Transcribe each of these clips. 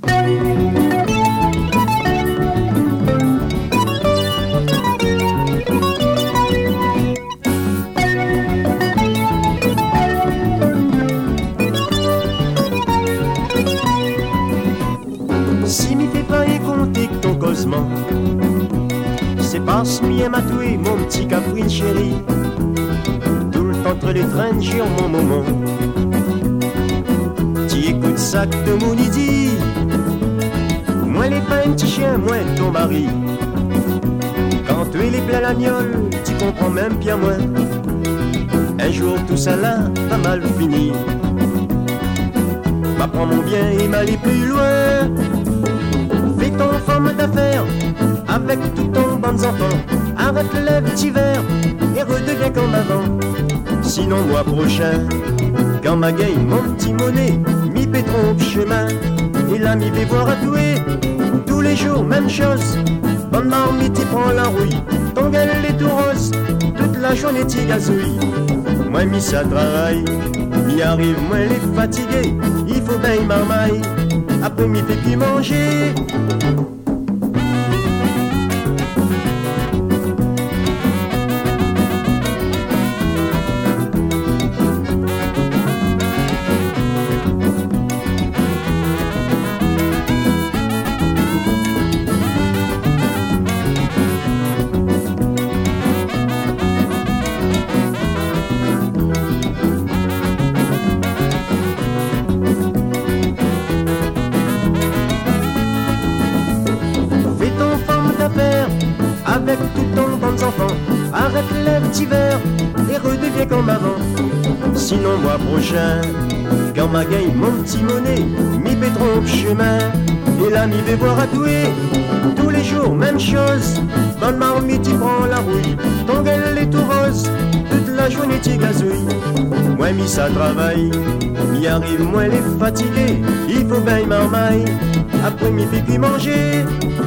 Si m'y fais pas y compter que ton causement, c'est parce m'y m'a toué mon petit caprine chéri. Tout le temps entre les trains sur mon moment. Tu écoutes ça que mon dit. Moi les pas un petit chien, moi ton mari. Quand tu es les plein l'agnole, tu comprends même bien moins. Un jour tout ça là va mal finir. M'apprends mon bien et m'aller plus loin. Fais ton forme d'affaires avec tout ton bande enfants. Arrête le petit verre et redeviens comme avant. Sinon mois prochain, quand ma gagne mon petit monnaie, m'y trompe chemin. Et là m'y vais voir à douer. Tous les jours même chose. Bonne marmite y prend la rouille. Ton gueule est tout rose. Toute la journée t'y gazouille. Moi m'y ça travaille. M'y arrive moi les fatigué. Il faut bien y marmaille. Après m'y fait puis manger. Avec tout ton bande enfants, arrête les petits verres et redeviens comme avant. Sinon mois prochain, quand ma gagne mon petit monnaie, m'y trompe chemin. Et là m'y vais voir à douer, tous les jours même chose. Bonne marmite y prend la rouille, ton gueule est tout rose. Toute la journée t'y gazouille. Moi m'y ça travaille, m'y arrive moi les fatigués. Il faut bien y marmaille, après m'y fait puis manger.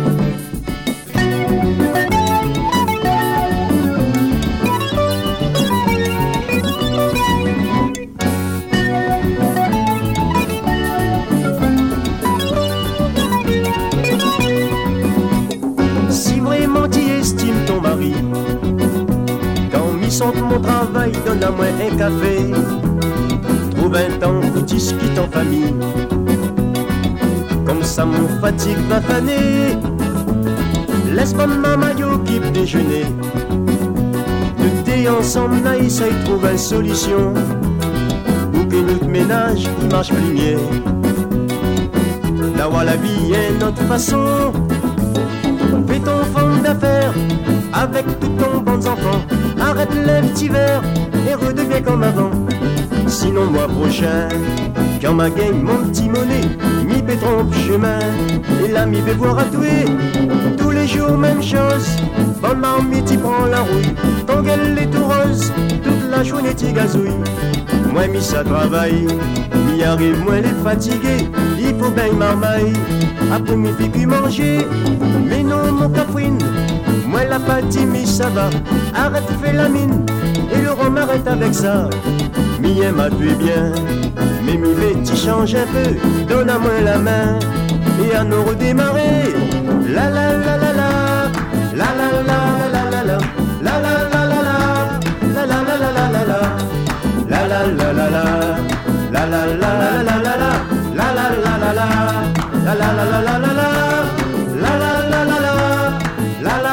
Ton mari, quand m'y sente mon travail, donne à moi un café. Trouve un temps où discute en famille. Comme ça mon fatigue va faner. Laisse pas ma maillot qui déjeuner. Nous t'es ensemble, n'a essaye de trouver une solution. Ou que notre ménage il marche plus mieux. D'avoir la vie est notre façon. Fais ton forme d'affaires avec tout ton bande enfants. Arrête les petits verres et redeviens comme avant. Sinon mois prochain, quand ma gagne mon petit monnaie, m'y trompe chemin. Et là m'y vais voir à douer, tous les jours même chose. Bonne marmite y prend la rouille, ton gueule est tout rose. Toute la journée t'y gazouille. Moi m'y ça travaille, m'y arrive moi les fatigué. Il faut bien y marmaille, après m'y fait puis manger. Mais non mon caprine, moi la pâtie mais ça va. Arrête fais la mine, et le rhum arrête avec ça. M'y aime à tuer bien, mais m'y vais t'y change un peu. Donne à moi la main, et à nous redémarrer. La la la la la, la la la la la la, la la la la la, la la la la la la, la la la la la, la la la la la la la, la la la la la, la la la la la la.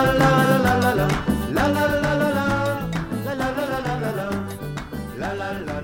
La la la